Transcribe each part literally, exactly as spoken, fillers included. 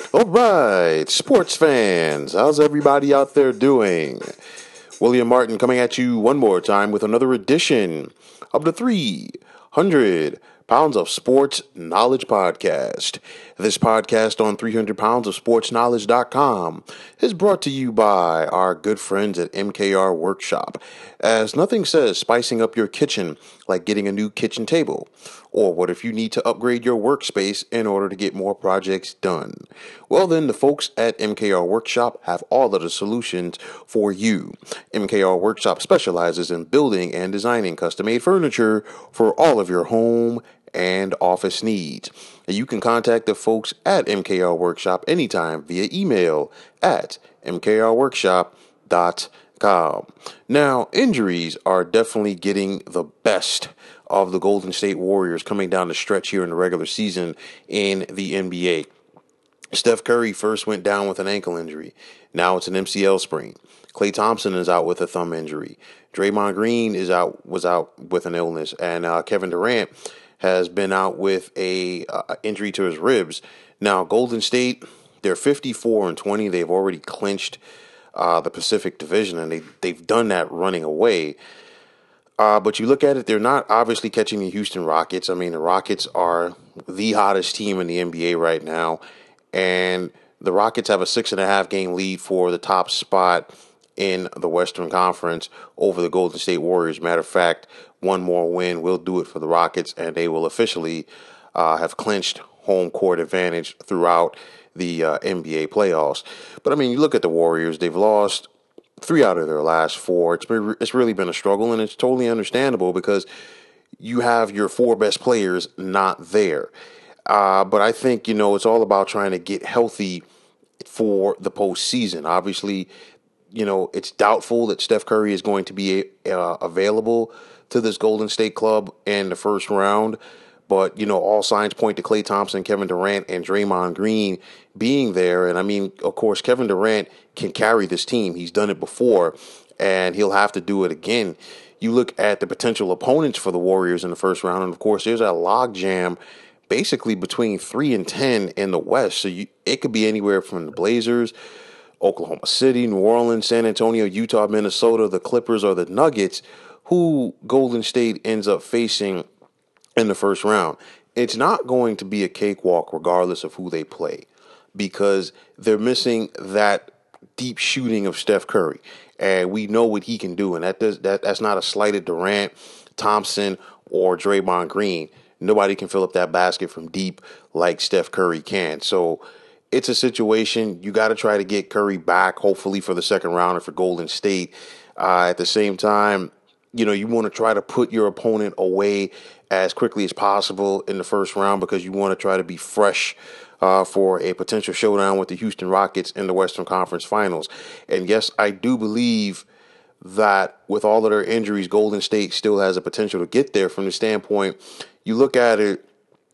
All right, sports fans, how's everybody out there doing? William Martin coming at you one more time with another edition of the three hundred Pounds of Sports Knowledge Podcast. This podcast on three hundred pounds of sports knowledge dot com is brought to you by our good friends at M K R Workshop, as nothing says spicing up your kitchen like getting a new kitchen table. Or what if you need to upgrade your workspace in order to get more projects done? Well, then the folks at M K R Workshop have all of the solutions for you. M K R Workshop specializes in building and designing custom-made furniture for all of your home and office needs. You can contact the folks at M K R Workshop anytime via email at m k r workshop dot com. Now, injuries are definitely getting the best of the Golden State Warriors coming down the stretch here in the regular season in the N B A. Steph Curry first went down with an ankle injury. Now it's an M C L sprain. Klay Thompson is out with a thumb injury. Draymond Green is out was out with an illness, and uh, Kevin Durant has been out with a uh, injury to his ribs. Now, Golden State, they're fifty-four and twenty. They've already clinched uh, the Pacific Division, and they they've done that running away. Uh, but you look at it, they're not obviously catching the Houston Rockets. I mean, the Rockets are the hottest team in the N B A right now, and the Rockets have a six and a half game lead for the top spot in the Western Conference over the Golden State Warriors. Matter of fact, one more win will do it for the Rockets, and they will officially uh, have clinched home court advantage throughout the uh, N B A playoffs. But I mean, you look at the Warriors, they've lost three out of their last four. It's been, it's really been a struggle, and it's totally understandable because you have your four best players not there. Uh, but I think, you know, it's all about trying to get healthy for the postseason. Obviously, you know, it's doubtful that Steph Curry is going to be uh, available to this Golden State club in the first round. But, you know, all signs point to Klay Thompson, Kevin Durant, and Draymond Green being there. And, I mean, of course, Kevin Durant can carry this team. He's done it before, and he'll have to do it again. You look at the potential opponents for the Warriors in the first round, and, of course, there's a logjam basically between three and ten in the West. So you, it could be anywhere from the Blazers, Oklahoma City, New Orleans, San Antonio, Utah, Minnesota, the Clippers, or the Nuggets, who Golden State ends up facing in the first round. It's not going to be a cakewalk regardless of who they play, because they're missing that deep shooting of Steph Curry, and we know what he can do, and that does that that's not a slight at Durant, Thompson, or Draymond Green. Nobody can fill up that basket from deep like Steph Curry can. So it's a situation you got to try to get Curry back, hopefully for the second round or for Golden State. Uh, at the same time, you know, you want to try to put your opponent away as quickly as possible in the first round, because you want to try to be fresh uh, for a potential showdown with the Houston Rockets in the Western Conference Finals. And yes, I do believe that with all of their injuries, Golden State still has a potential to get there. From the standpoint, you look at it,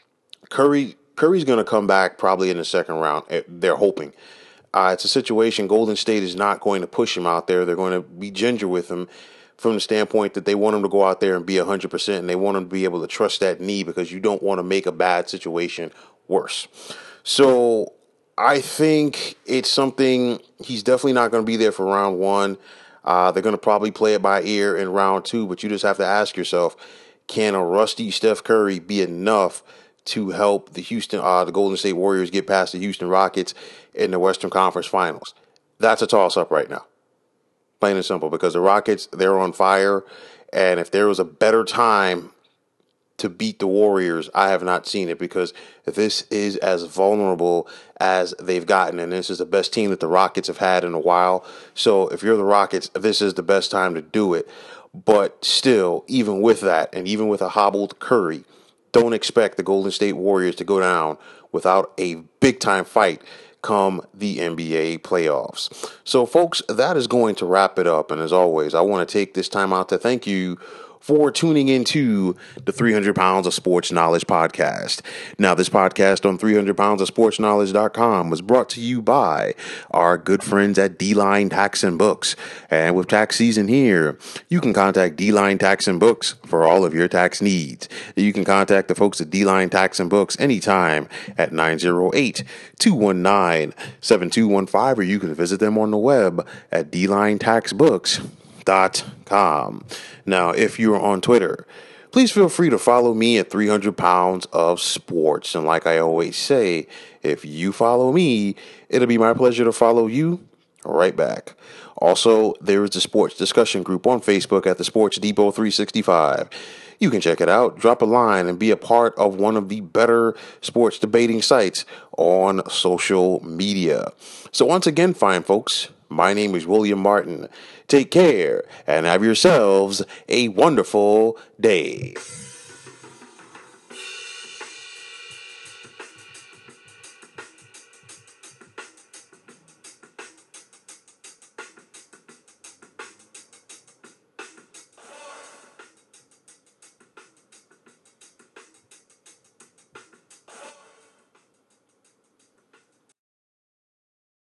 Curry Curry's going to come back probably in the second round. They're hoping. Uh, it's a situation Golden State is not going to push him out there. They're going to be ginger with him, from the standpoint that they want him to go out there and be one hundred percent, and they want him to be able to trust that knee, because you don't want to make a bad situation worse. So I think it's something he's definitely not going to be there for round one. Uh, they're going to probably play it by ear in round two, but you just have to ask yourself, can a rusty Steph Curry be enough to help the Houston, uh, the Golden State Warriors get past the Houston Rockets in the Western Conference Finals? That's a toss-up right now. Plain and simple, because the Rockets, they're on fire, and if there was a better time to beat the Warriors, I have not seen it, because this is as vulnerable as they've gotten, and this is the best team that the Rockets have had in a while. So if you're the Rockets, this is the best time to do it. But still, even with that, and even with a hobbled Curry, don't expect the Golden State Warriors to go down without a big-time fight come the N B A playoffs. So, folks, that is going to wrap it up. And as always, I want to take this time out to thank you for tuning into the three hundred Pounds of Sports Knowledge podcast. Now, this podcast on three hundred pounds of sports knowledge dot com was brought to you by our good friends at D-Line Tax and Books. And with tax season here, you can contact D-Line Tax and Books for all of your tax needs. You can contact the folks at D-Line Tax and Books anytime at nine oh eight, two one nine, seven two one five, or you can visit them on the web at d line tax books dot com. Now, if you're on Twitter, please feel free to follow me at three hundred pounds of sports. And like I always say, if you follow me, it'll be my pleasure to follow you right back. Also, there is the sports discussion group on Facebook at the Sports Depot three sixty-five. You can check it out, drop a line, and be a part of one of the better sports debating sites on social media. So once again, fine folks, my name is William Martin. Take care and have yourselves a wonderful day.